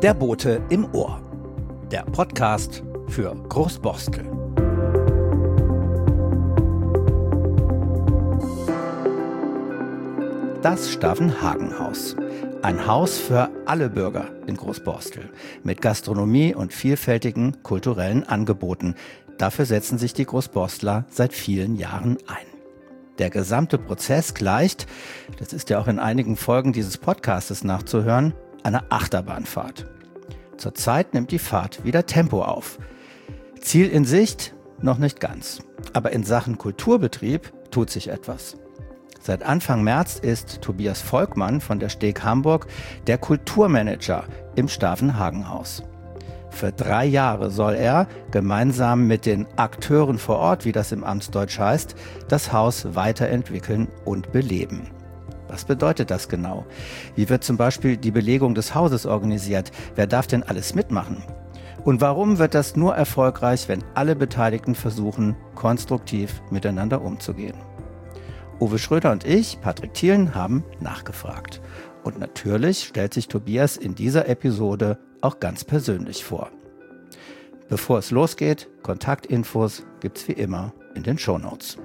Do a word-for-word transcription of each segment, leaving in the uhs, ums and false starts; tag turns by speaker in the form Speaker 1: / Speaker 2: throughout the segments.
Speaker 1: Der Bote im Ohr. Der Podcast für Großborstel. Das Stavenhagen-Haus. Ein Haus für alle Bürger in Großborstel. Mit Gastronomie und vielfältigen kulturellen Angeboten. Dafür setzen sich die Großborstler seit vielen Jahren ein. Der gesamte Prozess gleicht, das ist ja auch in einigen Folgen dieses Podcastes nachzuhören, einer Achterbahnfahrt. Zurzeit nimmt die Fahrt wieder Tempo auf. Ziel in Sicht? Noch nicht ganz. Aber in Sachen Kulturbetrieb tut sich etwas. Seit Anfang März ist Tobias Volkmann von der Steg Hamburg der Kulturmanager im Stavenhagen-Haus. Für drei Jahre soll er, gemeinsam mit den Akteuren vor Ort, wie das im Amtsdeutsch heißt, das Haus weiterentwickeln und beleben. Was bedeutet das genau? Wie wird zum Beispiel die Belegung des Hauses organisiert? Wer darf denn alles mitmachen? Und warum wird das nur erfolgreich, wenn alle Beteiligten versuchen, konstruktiv miteinander umzugehen? Uwe Schröder und ich, Patrick Thielen, haben nachgefragt. Und natürlich stellt sich Tobias in dieser Episode auch ganz persönlich vor. Bevor es losgeht, Kontaktinfos gibt's wie immer in den Shownotes.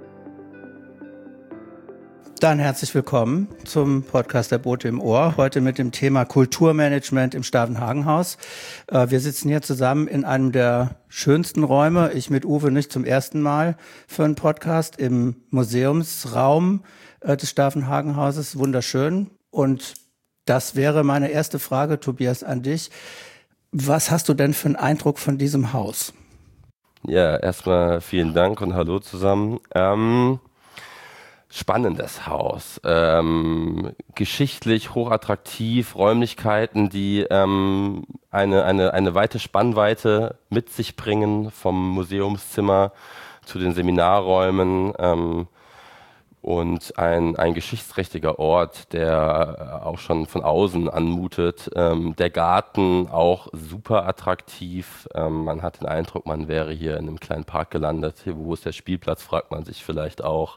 Speaker 1: Dann herzlich willkommen zum Podcast Der Bote im Ohr. Heute mit dem Thema Kulturmanagement im Stavenhagen-Haus. Wir sitzen hier zusammen in einem der schönsten Räume. Ich mit Uwe nicht zum ersten Mal für einen Podcast im Museumsraum des Stavenhagen-Hauses. Wunderschön. Und das wäre meine erste Frage, Tobias, an dich. Was hast du denn für einen Eindruck von diesem Haus?
Speaker 2: Ja, erstmal vielen Dank und hallo zusammen. Ähm, spannendes Haus. Ähm, geschichtlich hochattraktiv, Räumlichkeiten, die ähm, eine, eine, eine weite Spannweite mit sich bringen, vom Museumszimmer zu den Seminarräumen. Ähm, Und ein, ein geschichtsträchtiger Ort, der auch schon von außen anmutet. Ähm, der Garten auch super attraktiv. Ähm, man hat den Eindruck, man wäre hier in einem kleinen Park gelandet. Hier, wo ist der Spielplatz, fragt man sich vielleicht auch.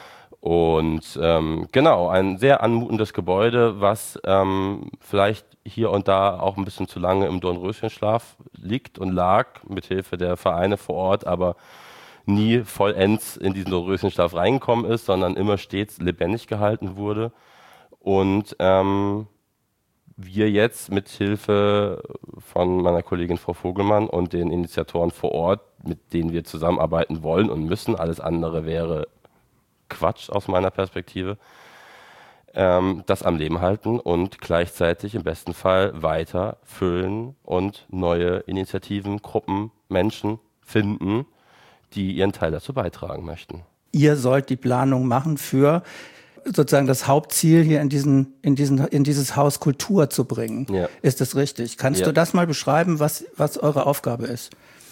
Speaker 2: Und ähm, genau, ein sehr anmutendes Gebäude, was ähm, vielleicht hier und da auch ein bisschen zu lange im Dornröschenschlaf liegt und lag, mithilfe der Vereine vor Ort, aber nie vollends in diesen Dornröschenschlaf reingekommen ist, sondern immer stets lebendig gehalten wurde. Und ähm, wir jetzt mit Hilfe von meiner Kollegin Frau Vogelmann und den Initiatoren vor Ort, mit denen wir zusammenarbeiten wollen und müssen, alles andere wäre Quatsch aus meiner Perspektive, ähm, das am Leben halten und gleichzeitig im besten Fall weiter füllen und neue Initiativen, Gruppen, Menschen finden, die ihren Teil dazu beitragen möchten.
Speaker 1: Ihr sollt die Planung machen für sozusagen das Hauptziel hier in diesen, in diesen, in dieses Haus Kultur zu bringen. Ja. Ist das richtig? Kannst ja. du das mal beschreiben, was, was eure Aufgabe ist?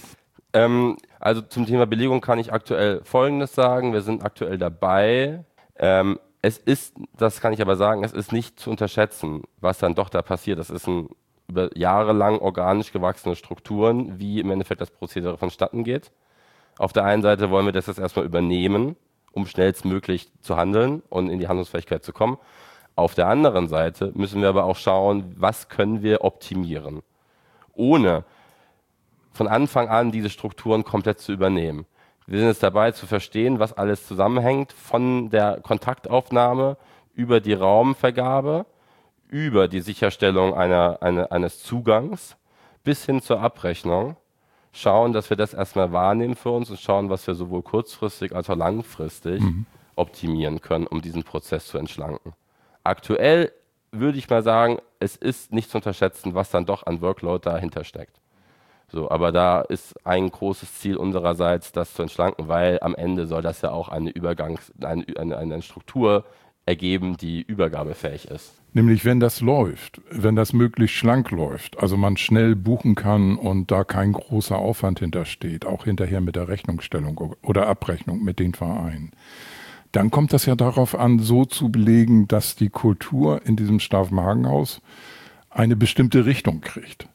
Speaker 2: Ähm, also zum Thema Belegung kann ich aktuell Folgendes sagen. Wir sind aktuell dabei. Ähm, es ist, das kann ich aber sagen, es ist nicht zu unterschätzen, was dann doch da passiert. Das ist ein über Jahre lang organisch gewachsene Strukturen, wie im Endeffekt das Prozedere vonstatten geht. Auf der einen Seite wollen wir das jetzt erstmal übernehmen, um schnellstmöglich zu handeln und in die Handlungsfähigkeit zu kommen. Auf der anderen Seite müssen wir aber auch schauen, was können wir optimieren, ohne von Anfang an diese Strukturen komplett zu übernehmen. Wir sind jetzt dabei zu verstehen, was alles zusammenhängt, von der Kontaktaufnahme über die Raumvergabe, über die Sicherstellung einer, einer, eines Zugangs bis hin zur Abrechnung. Schauen, dass wir das erstmal wahrnehmen für uns und schauen, was wir sowohl kurzfristig als auch langfristig mhm. optimieren können, um diesen Prozess zu entschlanken. Aktuell würde ich mal sagen, es ist nicht zu unterschätzen, was dann doch an Workload dahinter steckt. So, aber da ist ein großes Ziel unsererseits, das zu entschlanken, weil am Ende soll das ja auch eine Übergangs-, eine, eine, eine Struktur ergeben, die übergabefähig ist.
Speaker 3: Nämlich wenn das läuft, wenn das möglichst schlank läuft, also man schnell buchen kann und da kein großer Aufwand hintersteht, auch hinterher mit der Rechnungsstellung oder Abrechnung mit den Vereinen, dann kommt das ja darauf an, so zu belegen, dass die Kultur in diesem Stavenhagen-Haus eine bestimmte Richtung kriegt.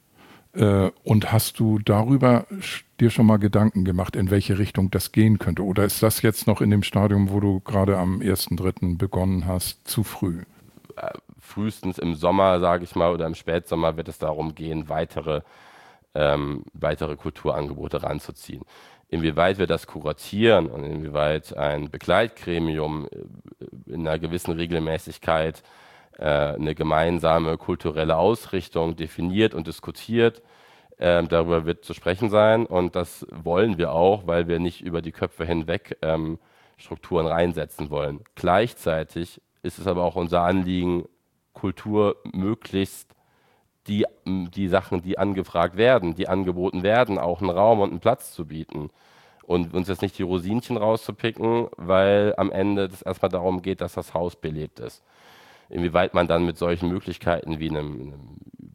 Speaker 3: Und hast du darüber dir schon mal Gedanken gemacht, in welche Richtung das gehen könnte? Oder ist das jetzt noch in dem Stadium, wo du gerade am ersten dritten begonnen hast, zu früh?
Speaker 2: frühestens im Sommer, sage ich mal, oder im Spätsommer wird es darum gehen, weitere, ähm, weitere Kulturangebote ranzuziehen. Inwieweit wir das kuratieren und inwieweit ein Begleitgremium in einer gewissen Regelmäßigkeit äh, eine gemeinsame kulturelle Ausrichtung definiert und diskutiert, äh, darüber wird zu sprechen sein. Und das wollen wir auch, weil wir nicht über die Köpfe hinweg ähm, Strukturen reinsetzen wollen. Gleichzeitig ist es aber auch unser Anliegen, Kultur möglichst die, die Sachen, die angefragt werden, die angeboten werden, auch einen Raum und einen Platz zu bieten. Und uns jetzt nicht die Rosinchen rauszupicken, weil am Ende es erstmal darum geht, dass das Haus belebt ist. Inwieweit man dann mit solchen Möglichkeiten wie einem, einem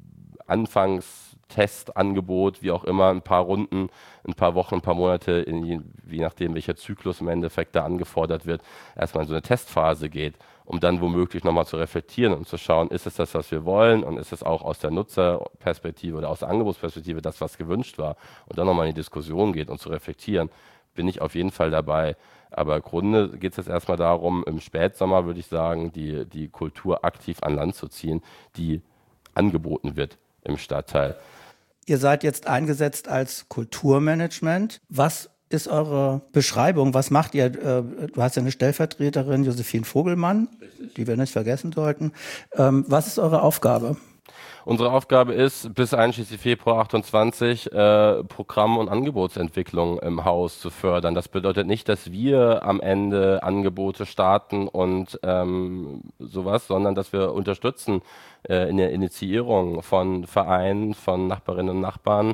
Speaker 2: Anfangstestangebot, wie auch immer, ein paar Runden, ein paar Wochen, ein paar Monate, in, je nachdem welcher Zyklus im Endeffekt da angefordert wird, erstmal in so eine Testphase geht, um dann womöglich nochmal zu reflektieren und zu schauen, ist es das, was wir wollen und ist es auch aus der Nutzerperspektive oder aus der Angebotsperspektive das, was gewünscht war und dann nochmal in die Diskussion geht und zu reflektieren, bin ich auf jeden Fall dabei. Aber im Grunde geht es jetzt erstmal darum, im Spätsommer würde ich sagen, die, die Kultur aktiv an Land zu ziehen, die angeboten wird im Stadtteil.
Speaker 1: Ihr seid jetzt eingesetzt als Kulturmanagement. Was ist eure Beschreibung? Was macht ihr? Du hast ja eine Stellvertreterin, Josephine Vogelmann, Richtig. Die wir nicht vergessen sollten. Was ist eure Aufgabe?
Speaker 2: Unsere Aufgabe ist, bis einschließlich Februar achtundzwanzig äh, Programm- und Angebotsentwicklung im Haus zu fördern. Das bedeutet nicht, dass wir am Ende Angebote starten und ähm, sowas, sondern dass wir unterstützen äh, in der Initiierung von Vereinen, von Nachbarinnen und Nachbarn,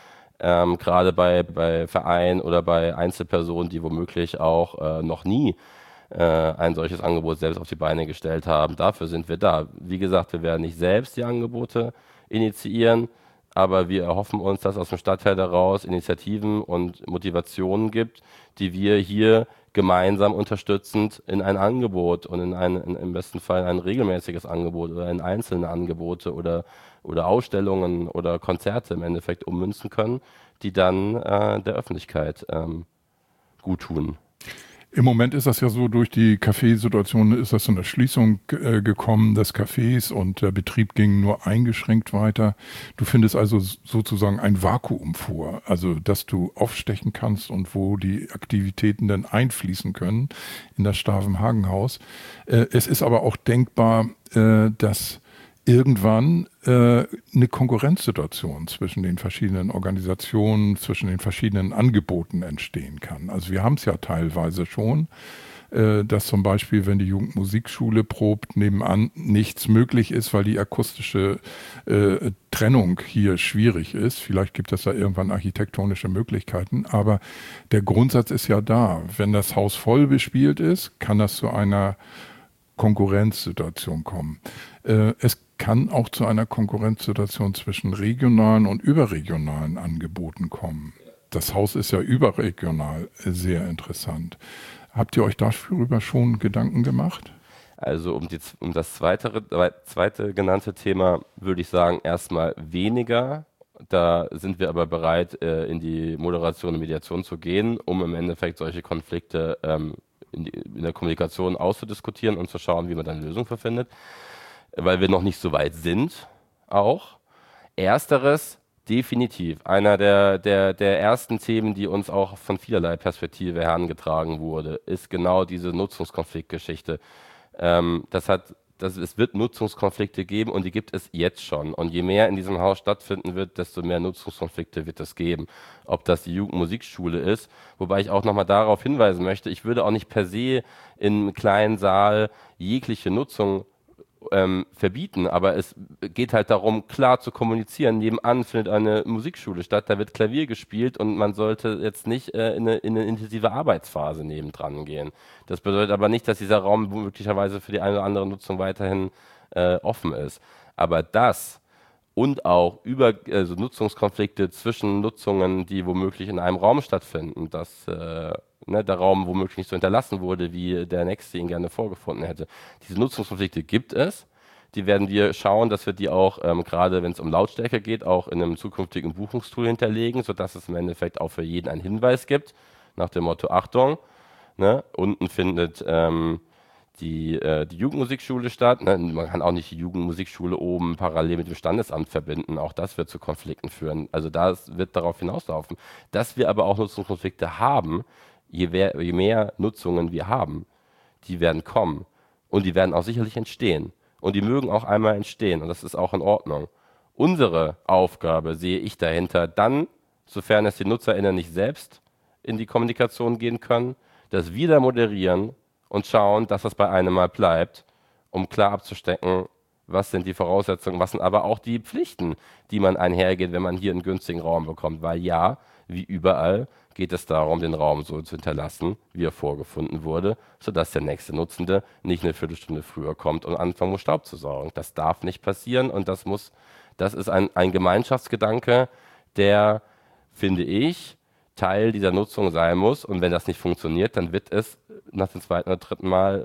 Speaker 2: ähm, gerade bei, bei Vereinen oder bei Einzelpersonen, die womöglich auch äh, noch nie ein solches Angebot selbst auf die Beine gestellt haben. Dafür sind wir da. Wie gesagt, wir werden nicht selbst die Angebote initiieren, aber wir erhoffen uns, dass aus dem Stadtteil daraus Initiativen und Motivationen gibt, die wir hier gemeinsam unterstützend in ein Angebot und in ein, in, im besten Fall ein regelmäßiges Angebot oder in einzelne Angebote oder, oder Ausstellungen oder Konzerte im Endeffekt ummünzen können, die dann äh, der Öffentlichkeit ähm, gut tun.
Speaker 3: Im Moment ist das ja so, durch die Café-Situation ist das zu einer Schließung äh, gekommen des Cafés und der Betrieb ging nur eingeschränkt weiter. Du findest also sozusagen ein Vakuum vor, also dass du aufstechen kannst und wo die Aktivitäten dann einfließen können in das Stavenhagen-Haus. Äh, es ist aber auch denkbar, äh, dass irgendwann äh, eine Konkurrenzsituation zwischen den verschiedenen Organisationen, zwischen den verschiedenen Angeboten entstehen kann. Also wir haben es ja teilweise schon, äh, dass zum Beispiel, wenn die Jugendmusikschule probt, nebenan nichts möglich ist, weil die akustische äh, Trennung hier schwierig ist. Vielleicht gibt es da irgendwann architektonische Möglichkeiten, aber der Grundsatz ist ja da. Wenn das Haus voll bespielt ist, kann das zu einer Konkurrenzsituation kommen. Äh, es kann auch zu einer Konkurrenzsituation zwischen regionalen und überregionalen Angeboten kommen. Das Haus ist ja überregional sehr interessant. Habt ihr euch darüber schon Gedanken gemacht?
Speaker 2: Also um, die, um das zweite, zweite genannte Thema würde ich sagen, erstmal weniger. Da sind wir aber bereit, in die Moderation und Mediation zu gehen, um im Endeffekt solche Konflikte ähm, in, die, in der Kommunikation auszudiskutieren und zu schauen, wie man dann eine Lösung für findet. Weil wir noch nicht so weit sind, auch. Ersteres, definitiv. Einer der, der, der ersten Themen, die uns auch von vielerlei Perspektive herangetragen wurde, ist genau diese Nutzungskonfliktgeschichte. Ähm, das hat, das, es wird Nutzungskonflikte geben und die gibt es jetzt schon. Und je mehr in diesem Haus stattfinden wird, desto mehr Nutzungskonflikte wird es geben. Ob das die Jugendmusikschule ist, wobei ich auch nochmal darauf hinweisen möchte, ich würde auch nicht per se im kleinen Saal jegliche Nutzung Ähm, verbieten, aber es geht halt darum, klar zu kommunizieren. Nebenan findet eine Musikschule statt, da wird Klavier gespielt und man sollte jetzt nicht äh, in, eine, in eine intensive Arbeitsphase nebendran gehen. Das bedeutet aber nicht, dass dieser Raum möglicherweise für die eine oder andere Nutzung weiterhin äh, offen ist. Aber das und auch über also Nutzungskonflikte zwischen Nutzungen, die womöglich in einem Raum stattfinden, dass äh, ne, der Raum womöglich nicht so hinterlassen wurde, wie der Nächste ihn gerne vorgefunden hätte. Diese Nutzungskonflikte gibt es. Die werden wir schauen, dass wir die auch, ähm, gerade wenn es um Lautstärke geht, auch in einem zukünftigen Buchungstool hinterlegen, sodass es im Endeffekt auch für jeden einen Hinweis gibt, nach dem Motto, Achtung, ne, unten findet ähm, die, äh, die Jugendmusikschule statt. Ne? Man kann auch nicht die Jugendmusikschule oben parallel mit dem Standesamt verbinden. Auch das wird zu Konflikten führen. Also das wird darauf hinauslaufen. Dass wir aber auch Nutzungskonflikte haben, je mehr, je mehr Nutzungen wir haben, die werden kommen. Und die werden auch sicherlich entstehen. Und die mögen auch einmal entstehen. Und das ist auch in Ordnung. Unsere Aufgabe sehe ich dahinter dann, sofern es die NutzerInnen nicht selbst in die Kommunikation gehen können, das wieder moderieren und schauen, dass das bei einem mal bleibt, um klar abzustecken, was sind die Voraussetzungen, was sind aber auch die Pflichten, die man einhergeht, wenn man hier einen günstigen Raum bekommt. Weil ja, wie überall, geht es darum, den Raum so zu hinterlassen, wie er vorgefunden wurde, sodass der nächste Nutzende nicht eine Viertelstunde früher kommt und anfangen muss, Staub zu saugen. Das darf nicht passieren und das muss, das ist ein, ein Gemeinschaftsgedanke, der, finde ich, Teil dieser Nutzung sein muss. Und wenn das nicht funktioniert, dann wird es nach dem zweiten oder dritten Mal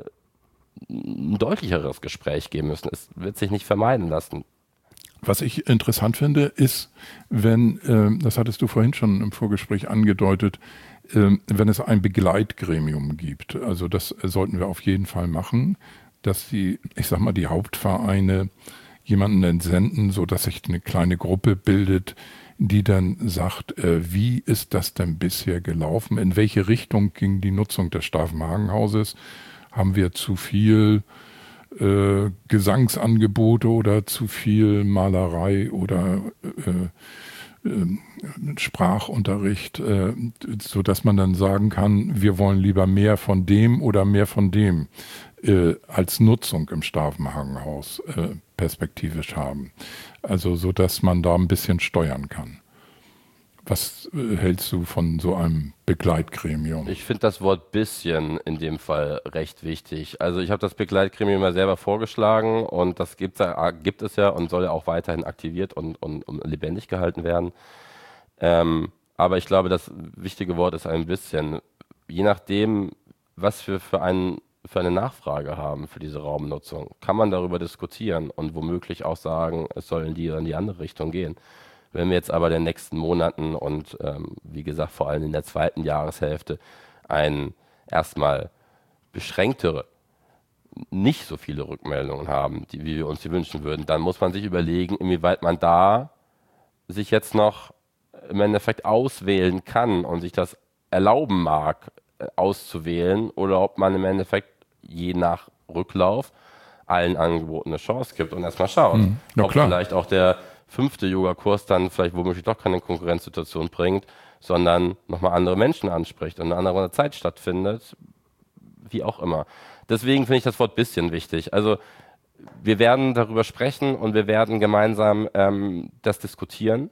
Speaker 2: ein deutlicheres Gespräch geben müssen. Es wird sich nicht vermeiden lassen.
Speaker 3: Was ich interessant finde, ist, wenn, äh, das hattest du vorhin schon im Vorgespräch angedeutet, äh, wenn es ein Begleitgremium gibt. Also das sollten wir auf jeden Fall machen, dass die, ich sag mal, die Hauptvereine jemanden entsenden, sodass sich eine kleine Gruppe bildet, die dann sagt, äh, wie ist das denn bisher gelaufen? In welche Richtung ging die Nutzung des Stavenhagen-Hauses? Haben wir zu viel äh, Gesangsangebote oder zu viel Malerei oder äh, äh, Sprachunterricht, äh, sodass man dann sagen kann, wir wollen lieber mehr von dem oder mehr von dem äh, als Nutzung im Stavenhagen-Haus äh, perspektivisch haben. Also so, dass man da ein bisschen steuern kann. Was äh, hältst du von so einem Begleitgremium?
Speaker 2: Ich finde das Wort bisschen in dem Fall recht wichtig. Also ich habe das Begleitgremium mal selber vorgeschlagen und das gibt's ja, gibt es ja und soll ja auch weiterhin aktiviert und, und, und lebendig gehalten werden. Ähm, aber ich glaube, das wichtige Wort ist ein bisschen. Je nachdem, was wir für, ein, für eine Nachfrage haben für diese Raumnutzung, kann man darüber diskutieren und womöglich auch sagen, es soll in die oder in die andere Richtung gehen. Wenn wir jetzt aber in den nächsten Monaten und ähm, wie gesagt vor allem in der zweiten Jahreshälfte ein erstmal beschränktere, nicht so viele Rückmeldungen haben, die, wie wir uns die wünschen würden, dann muss man sich überlegen, inwieweit man da sich jetzt noch im Endeffekt auswählen kann und sich das erlauben mag, äh, auszuwählen oder ob man im Endeffekt je nach Rücklauf allen Angeboten eine Chance gibt und erstmal schaut,
Speaker 3: Hm,
Speaker 2: ob klar. vielleicht auch der fünfte Yoga-Kurs dann vielleicht womöglich doch keine Konkurrenzsituation bringt, sondern nochmal andere Menschen anspricht und eine andere Zeit stattfindet, wie auch immer. Deswegen finde ich das Wort bisschen wichtig. Also wir werden darüber sprechen und wir werden gemeinsam ähm, das diskutieren,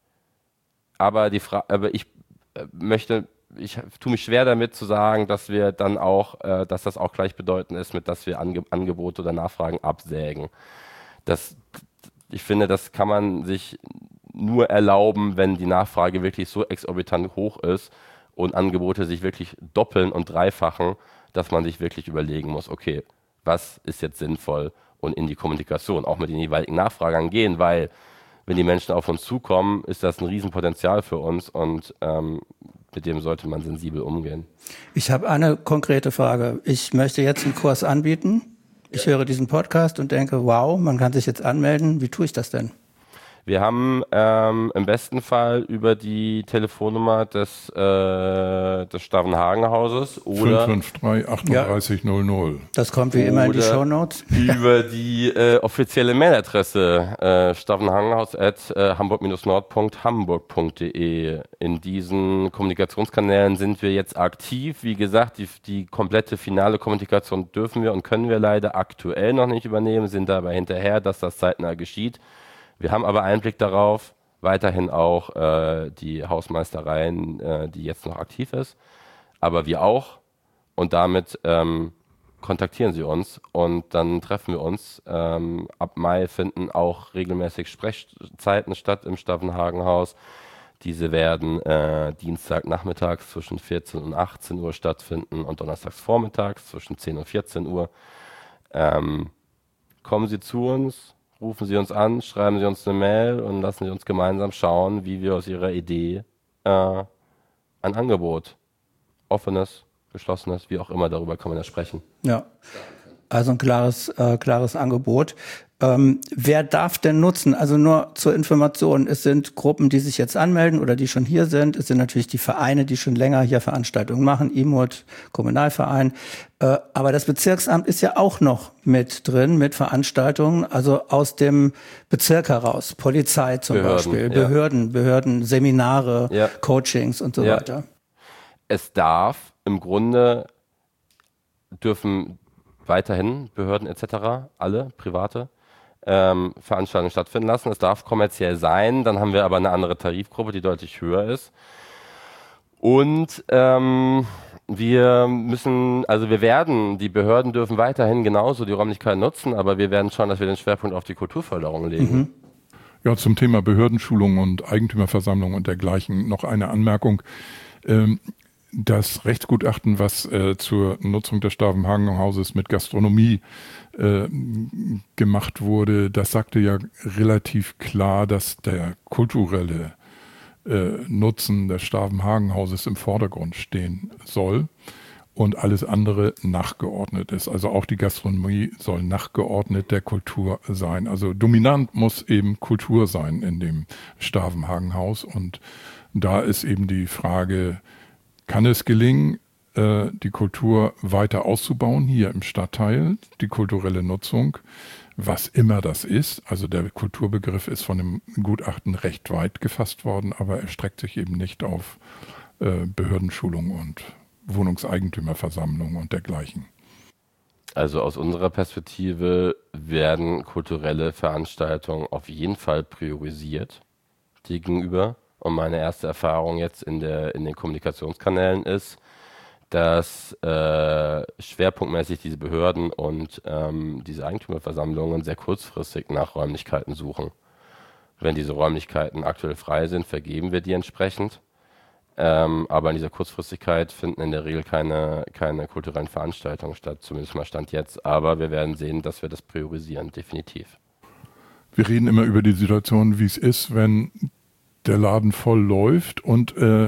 Speaker 2: aber, die Fra- aber ich äh, möchte, ich tue mich schwer damit zu sagen, dass wir dann auch, äh, dass das auch gleichbedeutend ist mit, dass wir Ange- Angebote oder Nachfragen absägen. Das Ich finde, das kann man sich nur erlauben, wenn die Nachfrage wirklich so exorbitant hoch ist und Angebote sich wirklich doppeln und dreifachen, dass man sich wirklich überlegen muss, okay, was ist jetzt sinnvoll und in die Kommunikation, auch mit den jeweiligen Nachfragern gehen, weil wenn die Menschen auf uns zukommen, ist das ein Riesenpotenzial für uns und ähm, mit dem sollte man sensibel umgehen.
Speaker 1: Ich habe eine konkrete Frage. Ich möchte jetzt einen Kurs anbieten. Ich höre diesen Podcast und denke, wow, man kann sich jetzt anmelden. Wie tue ich das denn?
Speaker 2: Wir haben ähm, im besten Fall über die Telefonnummer des, äh, des Stavenhagen-Hauses oder
Speaker 3: fünf fünf drei achtunddreißig null null.
Speaker 1: Das kommt wie immer in die Shownotes.
Speaker 2: Über die äh, offizielle Mailadresse äh, stavenhagenhaus at hamburg nord punkt hamburg punkt de. In diesen Kommunikationskanälen sind wir jetzt aktiv. Wie gesagt, die, die komplette finale Kommunikation dürfen wir und können wir leider aktuell noch nicht übernehmen, sind dabei hinterher, dass das zeitnah geschieht. Wir haben aber Einblick darauf, weiterhin auch äh, die Hausmeistereien, äh, die jetzt noch aktiv ist, aber wir auch und damit ähm, kontaktieren Sie uns und dann treffen wir uns. Ähm, ab Mai finden auch regelmäßig Sprechzeiten statt im Stavenhagen-Haus. Diese werden äh, Dienstagnachmittags zwischen vierzehn und achtzehn Uhr stattfinden und donnerstags vormittags zwischen zehn und vierzehn Uhr. Ähm, kommen Sie zu uns. Rufen Sie uns an, schreiben Sie uns eine Mail und lassen Sie uns gemeinsam schauen, wie wir aus Ihrer Idee äh, ein Angebot, offenes, geschlossenes, wie auch immer, darüber kann man ja sprechen.
Speaker 1: Ja. Also ein klares, äh, klares Angebot. Ähm, wer darf denn nutzen? Also nur zur Information, es sind Gruppen, die sich jetzt anmelden oder die schon hier sind. Es sind natürlich die Vereine, die schon länger hier Veranstaltungen machen, I M U D, Kommunalverein. Äh, aber das Bezirksamt ist ja auch noch mit drin, mit Veranstaltungen, also aus dem Bezirk heraus. Polizei zum
Speaker 2: Behörden,
Speaker 1: Beispiel,
Speaker 2: ja.
Speaker 1: Behörden, Behörden, Seminare,
Speaker 2: Ja.
Speaker 1: Coachings und so
Speaker 2: Ja.
Speaker 1: weiter.
Speaker 2: Es darf im Grunde, dürfen weiterhin Behörden et cetera, alle, private, ähm, Veranstaltungen stattfinden lassen. Es darf kommerziell sein, dann haben wir aber eine andere Tarifgruppe, die deutlich höher ist. Und ähm, wir müssen, also wir werden, die Behörden dürfen weiterhin genauso die Räumlichkeiten nutzen, aber wir werden schauen, dass wir den Schwerpunkt auf die Kulturförderung legen.
Speaker 1: Mhm.
Speaker 3: Ja, zum Thema Behördenschulung und Eigentümerversammlung und dergleichen noch eine Anmerkung. Ähm, Das Rechtsgutachten, was äh, zur Nutzung des Stavenhagen-Hauses mit Gastronomie äh, gemacht wurde, das sagte ja relativ klar, dass der kulturelle äh, Nutzen des Stavenhagen-Hauses im Vordergrund stehen soll und alles andere nachgeordnet ist. Also auch die Gastronomie soll nachgeordnet der Kultur sein. Also dominant muss eben Kultur sein in dem Stavenhagen-Haus. Und da ist eben die Frage, kann es gelingen, die Kultur weiter auszubauen hier im Stadtteil, die kulturelle Nutzung, was immer das ist. Also der Kulturbegriff ist von dem Gutachten recht weit gefasst worden, aber er streckt sich eben nicht auf Behördenschulung und Wohnungseigentümerversammlung und dergleichen.
Speaker 2: Also aus unserer Perspektive werden kulturelle Veranstaltungen auf jeden Fall priorisiert dir gegenüber. Und meine erste Erfahrung jetzt in, der, in den Kommunikationskanälen ist, dass äh, schwerpunktmäßig diese Behörden und ähm, diese Eigentümerversammlungen sehr kurzfristig nach Räumlichkeiten suchen. Wenn diese Räumlichkeiten aktuell frei sind, vergeben wir die entsprechend. Ähm, aber in dieser Kurzfristigkeit finden in der Regel keine, keine kulturellen Veranstaltungen statt, zumindest mal Stand jetzt. Aber wir werden sehen, dass wir das priorisieren, definitiv.
Speaker 3: Wir reden immer über die Situation, wie es ist, wenn der Laden voll läuft und äh,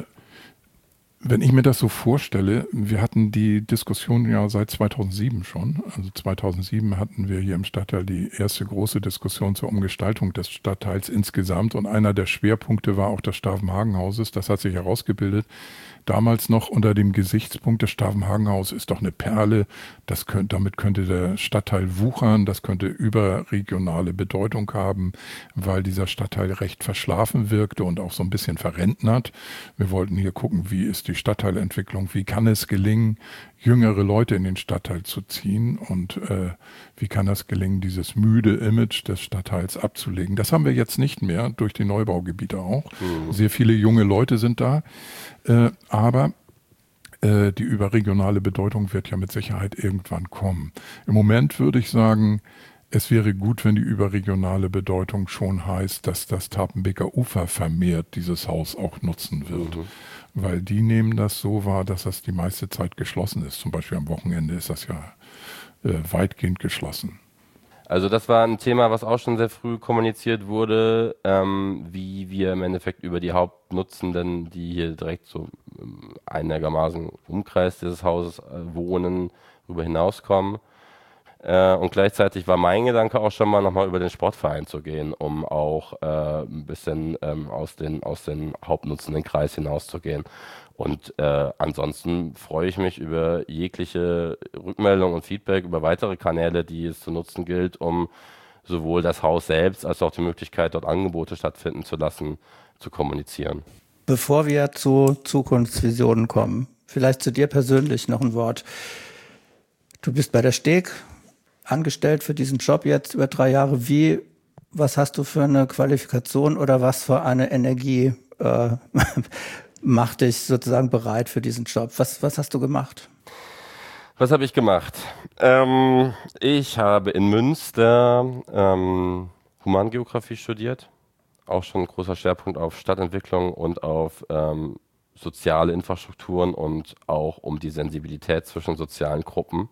Speaker 3: wenn ich mir das so vorstelle, wir hatten die Diskussion ja seit zweitausendsieben schon. Also zweitausendsieben hatten wir hier im Stadtteil die erste große Diskussion zur Umgestaltung des Stadtteils insgesamt und einer der Schwerpunkte war auch das Stavenhagen-Hauses. Das hat sich herausgebildet. Damals noch unter dem Gesichtspunkt, das Stavenhagen-Haus ist doch eine Perle, das könnt, damit könnte der Stadtteil wuchern, das könnte überregionale Bedeutung haben, weil dieser Stadtteil recht verschlafen wirkte und auch so ein bisschen verrentnert. Wir wollten hier gucken, wie ist die Stadtteilentwicklung, wie kann es gelingen, jüngere Leute in den Stadtteil zu ziehen und äh, wie kann es gelingen, dieses müde Image des Stadtteils abzulegen. Das haben wir jetzt nicht mehr, durch die Neubaugebiete auch. Mhm. Sehr viele junge Leute sind da. Äh, aber äh, die überregionale Bedeutung wird ja mit Sicherheit irgendwann kommen. Im Moment würde ich sagen, es wäre gut, wenn die überregionale Bedeutung schon heißt, dass das Tapenbeker Ufer vermehrt dieses Haus auch nutzen wird. Mhm. Weil die nehmen das so wahr, dass das die meiste Zeit geschlossen ist. Zum Beispiel am Wochenende ist das ja äh, weitgehend geschlossen.
Speaker 2: Also das war ein Thema, was auch schon sehr früh kommuniziert wurde, ähm, wie wir im Endeffekt über die Hauptnutzenden, die hier direkt so ähm, einigermaßen im Umkreis dieses Hauses äh, wohnen, darüber hinauskommen. Äh, und gleichzeitig war mein Gedanke auch schon mal nochmal über den Sportverein zu gehen, um auch äh, ein bisschen ähm, aus den, aus den hauptnutzenden Kreis hinauszugehen. Und äh, ansonsten freue ich mich über jegliche Rückmeldung und Feedback über weitere Kanäle, die es zu nutzen gilt, um sowohl das Haus selbst als auch die Möglichkeit, dort Angebote stattfinden zu lassen, zu kommunizieren.
Speaker 1: Bevor wir zu Zukunftsvisionen kommen, vielleicht zu dir persönlich noch ein Wort. Du bist bei der Steg angestellt für diesen Job jetzt über drei Jahre. Wie, was hast du für eine Qualifikation oder was für eine Energie äh, macht dich sozusagen bereit für diesen Job? Was, was hast du gemacht?
Speaker 2: Was habe ich gemacht? Ähm, ich habe in Münster ähm, Humangeografie studiert. Auch schon ein großer Schwerpunkt auf Stadtentwicklung und auf ähm, soziale Infrastrukturen und auch um die Sensibilität zwischen sozialen Gruppen.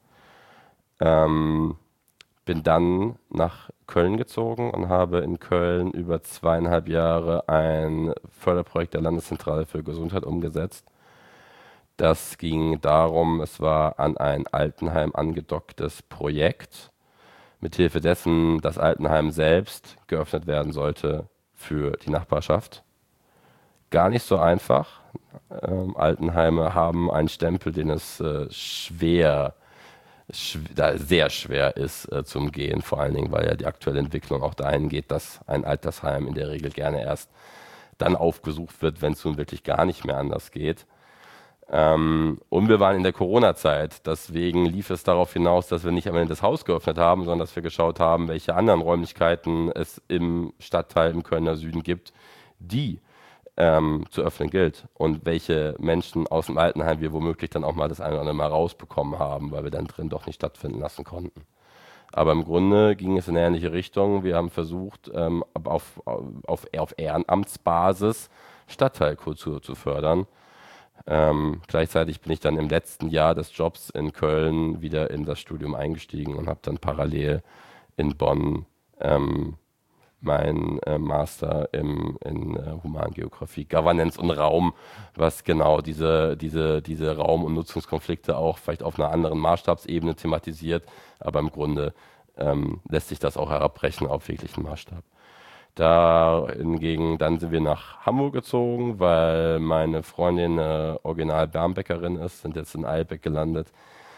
Speaker 2: Ähm, bin dann nach Köln gezogen und habe in Köln über zweieinhalb Jahre ein Förderprojekt der Landeszentrale für Gesundheit umgesetzt, Das ging darum, es war an ein Altenheim angedocktes Projekt, mithilfe dessen das Altenheim selbst geöffnet werden sollte für die Nachbarschaft. Gar nicht so einfach. Ähm, Altenheime haben einen Stempel, den es äh, schwer, schw sehr schwer ist äh, zu umgehen, vor allen Dingen, weil ja die aktuelle Entwicklung auch dahin geht, dass ein Altersheim in der Regel gerne erst dann aufgesucht wird, wenn es nun wirklich gar nicht mehr anders geht. Ähm, und wir waren in der Corona-Zeit, deswegen lief es darauf hinaus, dass wir nicht einmal das Haus geöffnet haben, sondern dass wir geschaut haben, welche anderen Räumlichkeiten es im Stadtteil im Kölner Süden gibt, die ähm, zu öffnen gilt und welche Menschen aus dem Altenheim wir womöglich dann auch mal das eine oder andere Mal rausbekommen haben, weil wir dann drin doch nicht stattfinden lassen konnten. Aber im Grunde ging es in eine ähnliche Richtung. Wir haben versucht, ähm, auf, auf, auf Ehrenamtsbasis Stadtteilkultur zu fördern. Ähm, gleichzeitig bin ich dann im letzten Jahr des Jobs in Köln wieder in das Studium eingestiegen und habe dann parallel in Bonn ähm, mein äh, Master im, in äh, Humangeografie, Governance und Raum, was genau diese, diese, diese Raum- und Nutzungskonflikte auch vielleicht auf einer anderen Maßstabsebene thematisiert, aber im Grunde ähm, lässt sich das auch herabbrechen auf jeglichen Maßstab. Da hingegen, dann sind wir nach Hamburg gezogen, weil meine Freundin eine Original Bernbäckerin ist, sind jetzt in Eilbeck gelandet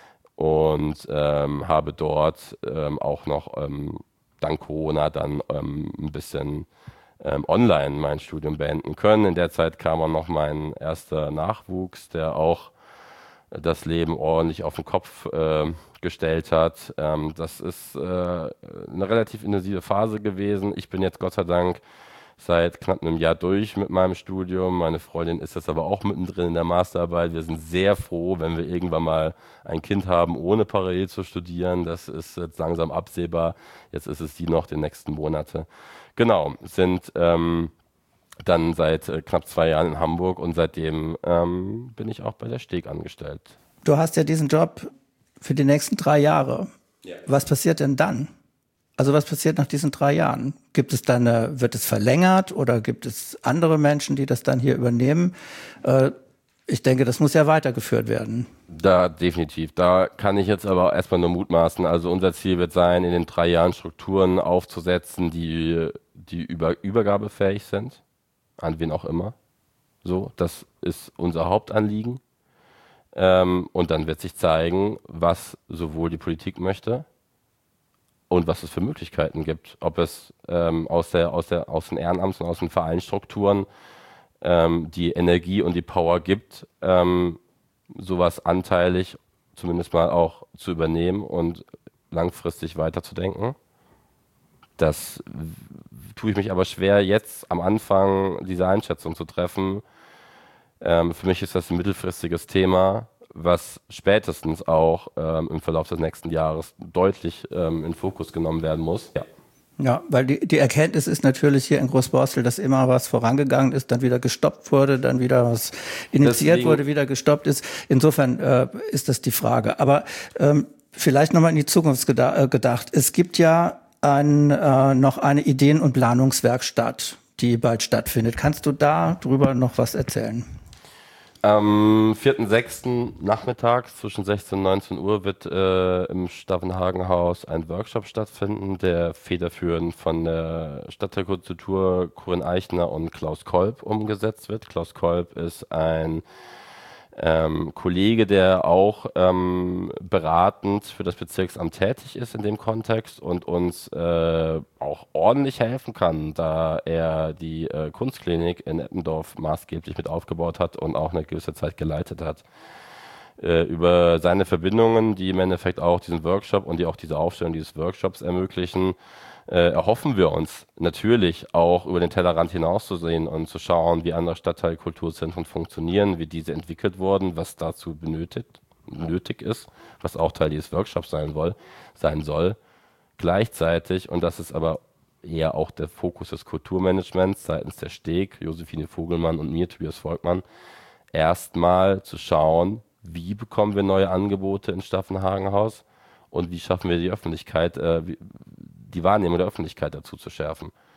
Speaker 2: und ähm, habe dort ähm, auch noch ähm, dank Corona dann ähm, ein bisschen ähm, online mein Studium beenden können. In der Zeit kam auch noch mein erster Nachwuchs, der auch das Leben ordentlich auf den Kopf äh, gestellt hat. Ähm, das ist äh, eine relativ intensive Phase gewesen. Ich bin jetzt Gott sei Dank seit knapp einem Jahr durch mit meinem Studium. Meine Freundin ist jetzt aber auch mittendrin in der Masterarbeit. Wir sind sehr froh, wenn wir irgendwann mal ein Kind haben, ohne parallel zu studieren. Das ist jetzt langsam absehbar. Jetzt ist es die noch die nächsten Monate. Genau, sind ähm, dann seit äh, knapp zwei Jahren in Hamburg und seitdem ähm, bin ich auch bei der Steg angestellt.
Speaker 1: Du hast ja diesen Job für die nächsten drei Jahre. Ja. Was passiert denn dann? Also was passiert nach diesen drei Jahren? Gibt es dann, eine, wird es verlängert oder gibt es andere Menschen, die das dann hier übernehmen? Äh, ich denke, das muss ja weitergeführt werden.
Speaker 2: Da definitiv. Da kann ich jetzt aber erstmal nur mutmaßen. Also unser Ziel wird sein, in den drei Jahren Strukturen aufzusetzen, die, die über, übergabefähig sind. An wen auch immer. So, das ist unser Hauptanliegen. Ähm, und dann wird sich zeigen, was sowohl die Politik möchte und was es für Möglichkeiten gibt. Ob es ähm, aus, der, aus, der, aus den Ehrenamts- und aus den Vereinsstrukturen ähm, die Energie und die Power gibt, ähm, sowas anteilig zumindest mal auch zu übernehmen und langfristig weiterzudenken. Das tue ich mich aber schwer, jetzt am Anfang diese Einschätzung zu treffen. Ähm, für mich ist das ein mittelfristiges Thema, was spätestens auch ähm, im Verlauf des nächsten Jahres deutlich ähm, in Fokus genommen werden muss. Ja,
Speaker 1: ja, weil die, die Erkenntnis ist natürlich hier in Großborstel, dass immer was vorangegangen ist, dann wieder gestoppt wurde, dann wieder was initiiert Deswegen, wurde, wieder gestoppt ist. Insofern äh, ist das die Frage. Aber ähm, vielleicht nochmal in die Zukunft geda- äh, gedacht. Es gibt ja ein, äh, noch eine Ideen- und Planungswerkstatt, die bald stattfindet. Kannst du da drüber noch was erzählen?
Speaker 2: Am vierten sechsten nachmittags zwischen sechzehn und neunzehn Uhr wird äh, im Stavenhagen-Haus ein Workshop stattfinden, der federführend von der Stadtteilkultur Corinne Eichner und Klaus Kolb umgesetzt wird. Klaus Kolb ist ein ähm, Kollege, der auch ähm, beratend für das Bezirksamt tätig ist in dem Kontext und uns äh, auch ordentlich helfen kann, da er die äh, Kunstklinik in Eppendorf maßgeblich mit aufgebaut hat und auch eine gewisse Zeit geleitet hat. Äh, über seine Verbindungen, die im Endeffekt auch diesen Workshop und die auch diese Aufstellung dieses Workshops ermöglichen, äh, erhoffen wir uns natürlich auch über den Tellerrand hinauszusehen und zu schauen, wie andere Stadtteilkulturzentren funktionieren, wie diese entwickelt wurden, was dazu benötigt, nötig ist, was auch Teil dieses Workshops sein, soll, sein soll. Gleichzeitig, und das ist aber eher auch der Fokus des Kulturmanagements seitens der Steg, Josephine Vogelmann und mir, Tobias Volkmann, erstmal zu schauen, wie bekommen wir neue Angebote ins Stavenhagen-Haus und wie schaffen wir die Öffentlichkeit, äh, wie, die Wahrnehmung der Öffentlichkeit dazu zu schärfen.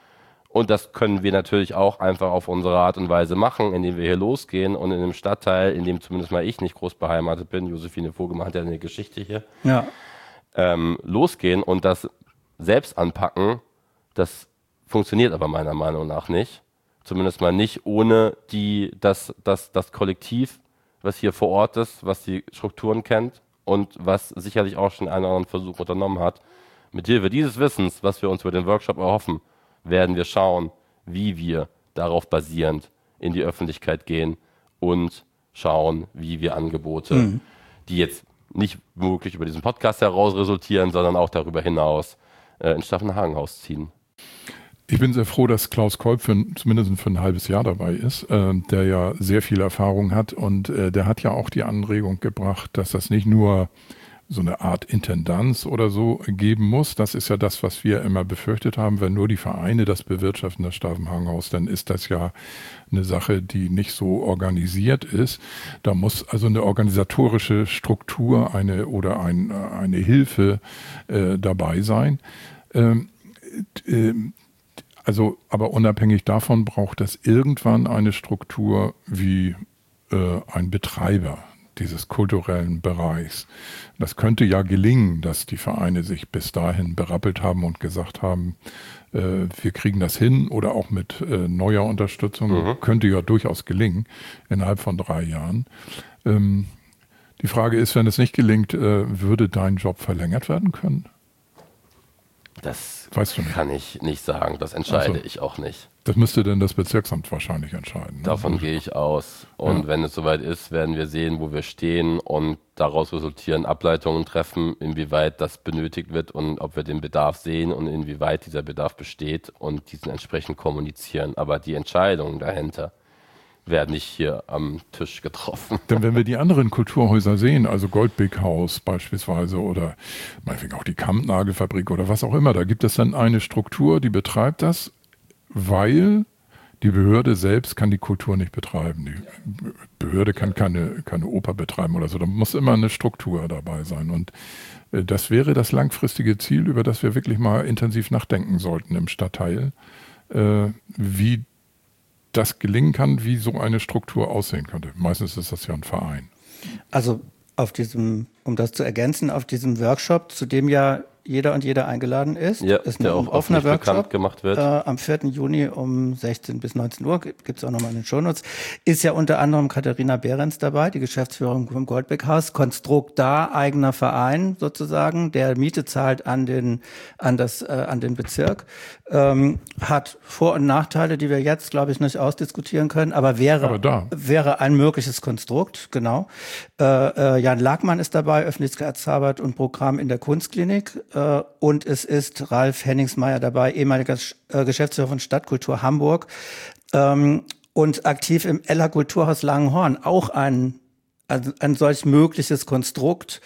Speaker 2: Und das können wir natürlich auch einfach auf unsere Art und Weise machen, indem wir hier losgehen und in einem Stadtteil, in dem zumindest mal ich nicht groß beheimatet bin, Josephine Vogelmann hat ja eine Geschichte hier,
Speaker 1: ja.
Speaker 2: ähm, losgehen und das selbst anpacken. Das funktioniert aber meiner Meinung nach nicht. Zumindest mal nicht ohne die, das, das, das Kollektiv, was hier vor Ort ist, was die Strukturen kennt und was sicherlich auch schon einen oder anderen Versuch unternommen hat. Mit Hilfe dieses Wissens, was wir uns über den Workshop erhoffen, werden wir schauen, wie wir darauf basierend in die Öffentlichkeit gehen und schauen, wie wir Angebote, mhm. die jetzt nicht wirklich über diesen Podcast heraus resultieren, sondern auch darüber hinaus äh, in Staffenhagenhaus ziehen.
Speaker 3: Ich bin sehr froh, dass Klaus Kolb für, zumindest für ein halbes Jahr dabei ist, äh, der ja sehr viel Erfahrung hat und äh, der hat ja auch die Anregung gebracht, dass das nicht nur so eine Art Intendanz oder so geben muss. Das ist ja das, was wir immer befürchtet haben. Wenn nur die Vereine das bewirtschaften, das Staffenhagenhaus, dann ist das ja eine Sache, die nicht so organisiert ist. Da muss also eine organisatorische Struktur eine oder ein, eine Hilfe äh, dabei sein. Ähm, äh, also, aber unabhängig davon braucht das irgendwann eine Struktur wie äh, ein Betreiber dieses kulturellen Bereichs. Das könnte ja gelingen, dass die Vereine sich bis dahin berappelt haben und gesagt haben, äh, wir kriegen das hin oder auch mit äh, neuer Unterstützung. Mhm. Könnte ja durchaus gelingen innerhalb von drei Jahren. Ähm, die Frage ist, wenn es nicht gelingt, äh, würde dein Job verlängert werden können?
Speaker 2: Das
Speaker 3: weißt du nicht.
Speaker 2: Kann ich nicht sagen, das entscheide
Speaker 3: also,
Speaker 2: ich auch nicht.
Speaker 3: Das müsste denn das Bezirksamt wahrscheinlich entscheiden.
Speaker 2: Davon ne? gehe ich aus. Und ja. wenn es soweit ist, werden wir sehen, wo wir stehen und daraus resultieren Ableitungen treffen, inwieweit das benötigt wird und ob wir den Bedarf sehen und inwieweit dieser Bedarf besteht und diesen entsprechend kommunizieren. Aber die Entscheidungen dahinter werden nicht hier am Tisch getroffen.
Speaker 3: Denn wenn wir die anderen Kulturhäuser sehen, also Goldbeck-Haus beispielsweise oder meinetwegen auch die Kammnagelfabrik oder was auch immer, da gibt es dann eine Struktur, die betreibt das, weil die Behörde selbst kann die Kultur nicht betreiben. Die Behörde kann keine, keine Oper betreiben oder so. Da muss immer eine Struktur dabei sein. Und äh, das wäre das langfristige Ziel, über das wir wirklich mal intensiv nachdenken sollten im Stadtteil, äh, wie das gelingen kann, wie so eine Struktur aussehen könnte. Meistens ist das ja ein Verein.
Speaker 1: Also auf diesem, um das zu ergänzen, auf diesem Workshop, zu dem ja jeder und jeder eingeladen ist,
Speaker 2: ja,
Speaker 1: ist
Speaker 2: ein offener Workshop
Speaker 1: gemacht
Speaker 2: wird.
Speaker 1: Äh, am vierten Juni um sechzehn bis neunzehn Uhr, gibt es auch nochmal in den Shownotes, ist ja unter anderem Katharina Behrens dabei, die Geschäftsführerin vom Goldbeck-Haus, Konstrukt da, eigener Verein sozusagen, der Miete zahlt an den, an das, äh, an den Bezirk, ähm, hat Vor- und Nachteile, die wir jetzt, glaube ich, nicht ausdiskutieren können, aber wäre,
Speaker 3: aber da.
Speaker 1: wäre ein mögliches Konstrukt, genau. Äh, äh, Jan Lagmann ist dabei, Öffentlichkeitsarbeit und Programm in der Kunstklinik. Und es ist Ralf Henningsmeier dabei, ehemaliger Geschäftsführer von Stadtkultur Hamburg und aktiv im Eller Kulturhaus Langenhorn. Auch ein, ein, ein solch mögliches Konstrukt.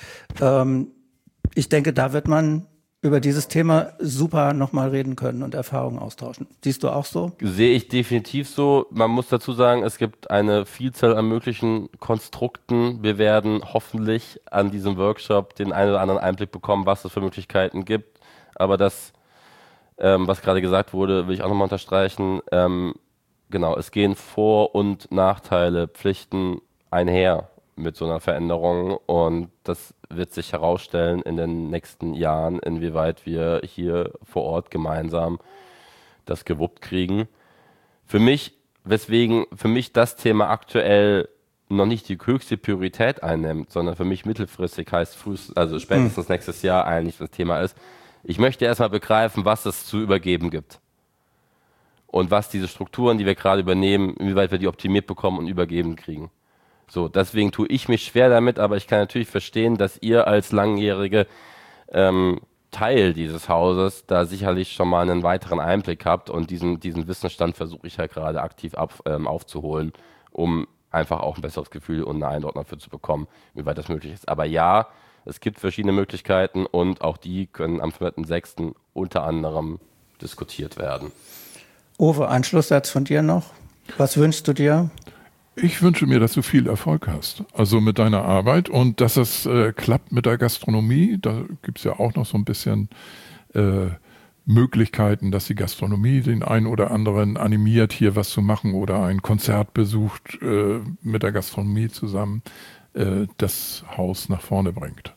Speaker 1: Ich denke, da wird man über dieses Thema super nochmal reden können und Erfahrungen austauschen. Siehst du auch so?
Speaker 2: Sehe ich definitiv so. Man muss dazu sagen, es gibt eine Vielzahl an möglichen Konstrukten. Wir werden hoffentlich an diesem Workshop den einen oder anderen Einblick bekommen, was es für Möglichkeiten gibt. Aber das, ähm, was gerade gesagt wurde, will ich auch nochmal unterstreichen. Ähm, genau, es gehen Vor- und Nachteile, Pflichten einher mit so einer Veränderung und das wird sich herausstellen in den nächsten Jahren, inwieweit wir hier vor Ort gemeinsam das gewuppt kriegen. Für mich, weswegen für mich das Thema aktuell noch nicht die höchste Priorität einnimmt, sondern für mich mittelfristig heißt frühestens, also spätestens nächstes Jahr eigentlich das Thema ist, ich möchte erstmal begreifen, was es zu übergeben gibt und was diese Strukturen, die wir gerade übernehmen, inwieweit wir die optimiert bekommen und übergeben kriegen. So, deswegen tue ich mich schwer damit, aber ich kann natürlich verstehen, dass ihr als langjährige ähm, Teil dieses Hauses da sicherlich schon mal einen weiteren Einblick habt und diesen, diesen Wissensstand versuche ich halt gerade aktiv ab, ähm, aufzuholen, um einfach auch ein besseres Gefühl und eine Einordnung dafür zu bekommen, wie weit das möglich ist. Aber ja, es gibt verschiedene Möglichkeiten und auch die können am vierten sechsten unter anderem diskutiert werden.
Speaker 1: Uwe, ein Schlusssatz von dir noch. Was wünschst du dir?
Speaker 3: Ich wünsche mir, dass du viel Erfolg hast, also mit deiner Arbeit und dass es äh, klappt mit der Gastronomie. Da gibt es ja auch noch so ein bisschen äh, Möglichkeiten, dass die Gastronomie den einen oder anderen animiert, hier was zu machen oder ein Konzert besucht äh, mit der Gastronomie zusammen, äh, das Haus nach vorne bringt.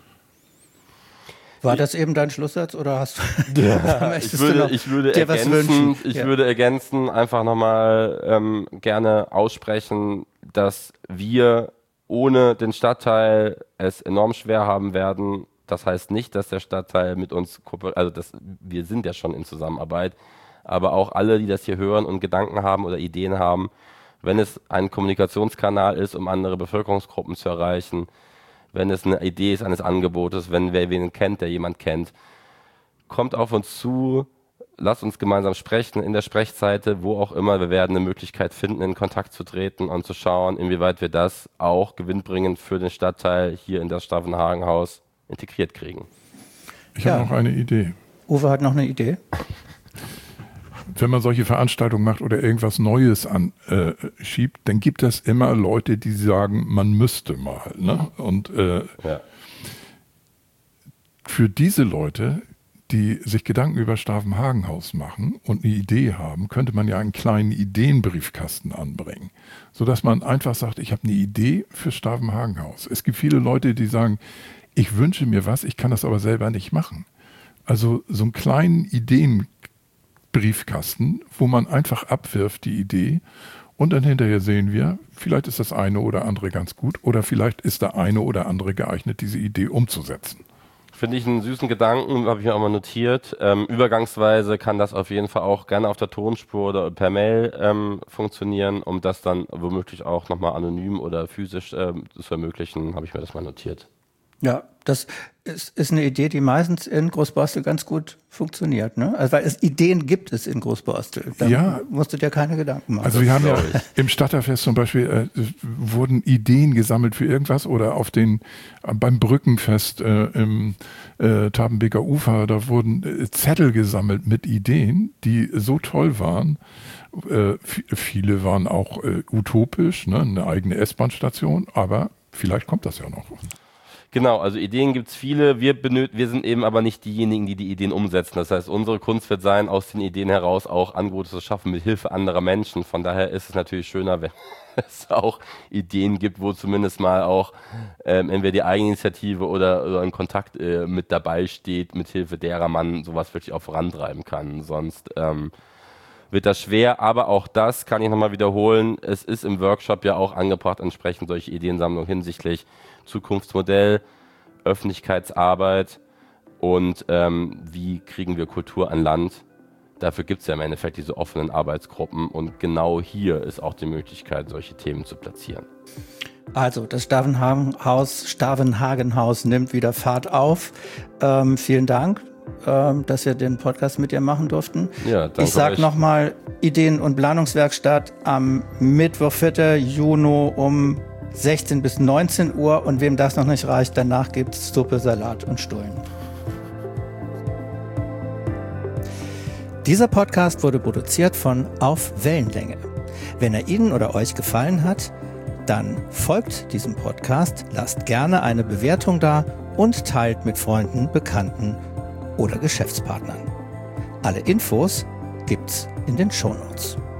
Speaker 1: War das eben dein Schlusssatz oder hast du,
Speaker 2: ja, ich würde, ich würde
Speaker 1: dir was
Speaker 2: ergänzen,
Speaker 1: wünschen?
Speaker 2: ich
Speaker 1: Ja.
Speaker 2: würde ergänzen, einfach nochmal ähm, gerne aussprechen, dass wir ohne den Stadtteil es enorm schwer haben werden. Das heißt nicht, dass der Stadtteil mit uns, also das, wir sind ja schon in Zusammenarbeit, aber auch alle, die das hier hören und Gedanken haben oder Ideen haben, wenn es ein Kommunikationskanal ist, um andere Bevölkerungsgruppen zu erreichen, wenn es eine Idee ist eines Angebotes, wenn wer wen kennt, der jemand kennt, kommt auf uns zu, lasst uns gemeinsam sprechen in der Sprechseite, wo auch immer. Wir werden eine Möglichkeit finden, in Kontakt zu treten und zu schauen, inwieweit wir das auch gewinnbringend für den Stadtteil hier in das Stavenhagen-Haus integriert kriegen.
Speaker 3: Ich
Speaker 1: Ja.
Speaker 3: habe noch eine Idee.
Speaker 1: Uwe hat noch eine Idee.
Speaker 3: Wenn man solche Veranstaltungen macht oder irgendwas Neues anschiebt, äh, dann gibt es immer Leute, die sagen, man müsste mal. Ne? Und äh,
Speaker 2: Ja.
Speaker 3: für diese Leute, die sich Gedanken über Stavenhagen-Haus machen und eine Idee haben, könnte man ja einen kleinen Ideenbriefkasten anbringen, sodass man einfach sagt, ich habe eine Idee für Stavenhagen-Haus. Es gibt viele Leute, die sagen, ich wünsche mir was, ich kann das aber selber nicht machen. Also so einen kleinen Ideenbriefkasten, wo man einfach abwirft die Idee und dann hinterher sehen wir, vielleicht ist das eine oder andere ganz gut oder vielleicht ist der eine oder andere geeignet, diese Idee umzusetzen.
Speaker 2: Finde ich einen süßen Gedanken, habe ich mir auch mal notiert. Ähm, übergangsweise kann das auf jeden Fall auch gerne auf der Tonspur oder per Mail ähm, funktionieren, um das dann womöglich auch nochmal anonym oder physisch ähm, zu ermöglichen, habe ich mir das mal notiert.
Speaker 1: Ja, das ist, ist eine Idee, die meistens in Großborstel ganz gut funktioniert. Ne? Also, weil es Ideen gibt es in Großborstel. Da
Speaker 3: Ja.
Speaker 1: musst du dir keine Gedanken machen.
Speaker 3: Also wir haben ja
Speaker 2: glaub ich.
Speaker 3: im Stadtteilfest zum Beispiel äh, wurden Ideen gesammelt für irgendwas oder auf den äh, beim Brückenfest äh, im äh, Tabenbeker Ufer, da wurden äh, Zettel gesammelt mit Ideen, die so toll waren. Äh, f- viele waren auch äh, utopisch, ne? Eine eigene S-Bahn-Station, aber vielleicht kommt das ja noch.
Speaker 2: Genau, also Ideen gibt's viele, wir, benöt- wir sind eben aber nicht diejenigen, die die Ideen umsetzen. Das heißt, unsere Kunst wird sein, aus den Ideen heraus auch Angebote zu schaffen mit Hilfe anderer Menschen. Von daher ist es natürlich schöner, wenn es auch Ideen gibt, wo zumindest mal auch ähm, entweder die Eigeninitiative oder, oder ein Kontakt äh, mit dabei steht, mit Hilfe derer man sowas wirklich auch vorantreiben kann. Sonst ähm, wird das schwer, aber auch das kann ich nochmal wiederholen. Es ist im Workshop ja auch angebracht, entsprechend solche Ideensammlungen hinsichtlich Zukunftsmodell, Öffentlichkeitsarbeit und ähm, wie kriegen wir Kultur an Land. Dafür gibt es ja im Endeffekt diese offenen Arbeitsgruppen und genau hier ist auch die Möglichkeit, solche Themen zu platzieren.
Speaker 1: Also das Stavenhagenhaus, Stavenhagenhaus nimmt wieder Fahrt auf. Ähm, vielen Dank, ähm, dass wir den Podcast mit dir machen durften.
Speaker 2: Ja, danke
Speaker 1: ich sage
Speaker 2: euch.
Speaker 1: nochmal, Ideen- und Planungswerkstatt am Mittwoch, vierten Juni um sechzehn bis neunzehn Uhr und wem das noch nicht reicht, danach gibt es Suppe, Salat und Stullen. Dieser Podcast wurde produziert von Auf Wellenlänge. Wenn er Ihnen oder euch gefallen hat, dann folgt diesem Podcast, lasst gerne eine Bewertung da und teilt mit Freunden, Bekannten oder Geschäftspartnern. Alle Infos gibt's in den Shownotes.